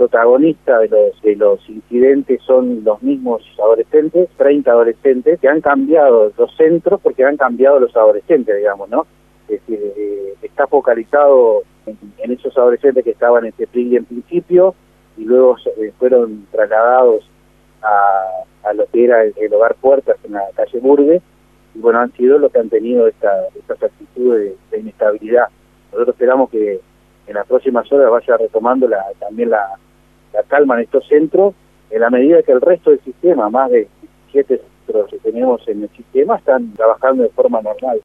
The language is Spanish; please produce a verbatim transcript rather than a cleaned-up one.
protagonista de los, de los incidentes son los mismos adolescentes, treinta adolescentes, que han cambiado los centros porque han cambiado los adolescentes, digamos, ¿no? Es decir, eh, está focalizado en, en esos adolescentes que estaban en Teplilli en principio y luego eh, fueron trasladados a, a lo que era el, el Hogar Puertas en la calle Burgue, y bueno, han sido los que han tenido esta, estas actitudes de, de inestabilidad. Nosotros esperamos que en las próximas horas vaya retomando la, también la, la calma en estos centros, en la medida que el resto del sistema, más de siete centros que tenemos en el sistema, están trabajando de forma normal.